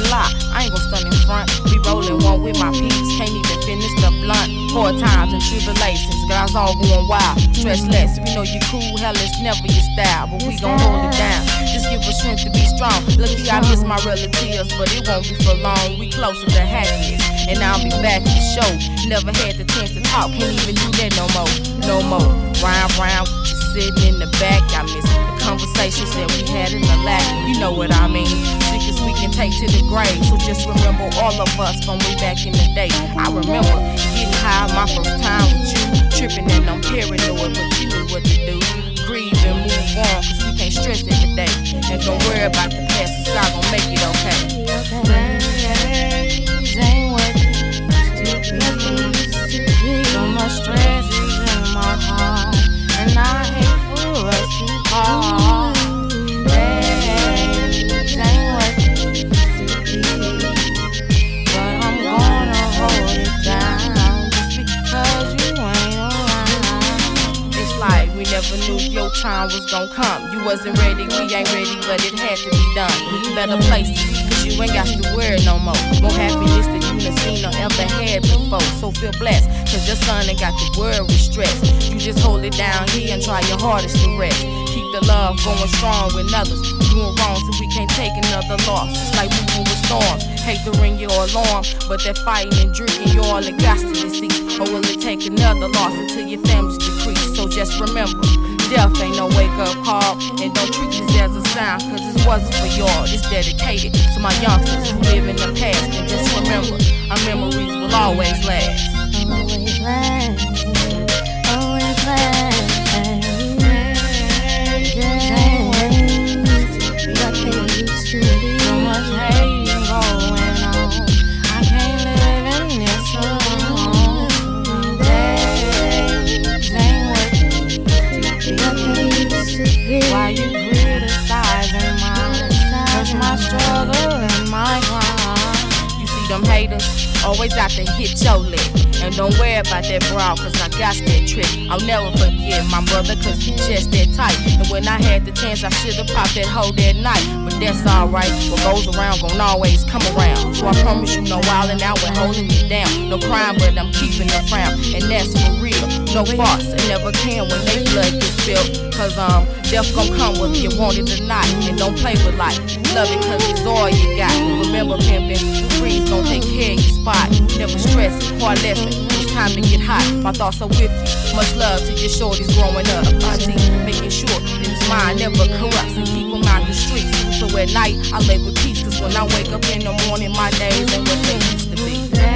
lie, I ain't gon' stun in front. Be rolling one with my peeps, can't even finish the blunt. Hard times and tribulations, guys all going wild. Stress less, we know you cool, hell it's never your style, but we gon' hold it down. Just give us strength to be strong. Lucky I miss my relatives, but it won't be for long. We closer to happiness, and I'll be back to show. Never had the chance to talk, can't even do that no more. No more. Round, just sitting in the back. I miss the conversations that we had in the lap. You know what I mean. Sickest we can take to the grave. So just remember all of us from way back in the day. I remember getting high my first time with you. Tripping and I'm paranoid, but you knew what to do. Grieve and move on, cause we can't stress it today. And don't worry about the past, cause God gon' make it okay. Days ain't what it used to be. So much stress is in my heart, and I hate for us to part. Days ain't what it used to be, but I'm gonna hold it down just because you ain't around. It's like we never knew your time was gonna come. You wasn't ready, we ain't ready, but it had to be done. Better places, cause you ain't got to worry no more. More happiness than you done seen or ever had before. So feel blessed, cause your son ain't got to worry with stress. You just hold it down here and try your hardest to rest. Keep the love going strong with others. Doing wrong so we can't take another loss. It's like moving with storms. Hate to ring your alarm, but that fighting and drinking, you all it got to deceive. Or will it take another loss until your family's decreased? So just remember, death ain't no wake-up call. And don't treat this as a sign, cause this wasn't for y'all. This dedicated to my youngsters who live in the past. And just remember, our memories will always last. Always last, always last. So much hate going on, I can't live in this alone. Days ain't what it used to be. Why you criticizing mine? Cause my struggle and my grind. You see them haters always out to hit your leg. And don't worry about that bra, cause I got that trick. I'll never forget my brother, cause he just that tight. And when I had the chance, I should've popped that hoe that night. But that's alright, what goes around gon' always come around. So I promise you no wildin' out when holding you down. No crime, but I'm keeping the frown. And that's for real, no farce. It never can when they blood gets spilled. Cause death gon' come whether you want it or not. And don't play with life, love it cause it's all you got. Remember pimpin', the breeze gon' take care of your spot. Never stress, hard lesson, it's time to get hot. My thoughts are with you, much love to your shorties growing up. Auntie, making sure that his mind never corrupts and keep him out the streets. So at night, I lay with peace, cause when I wake up in the morning, my days ain't what they used to be.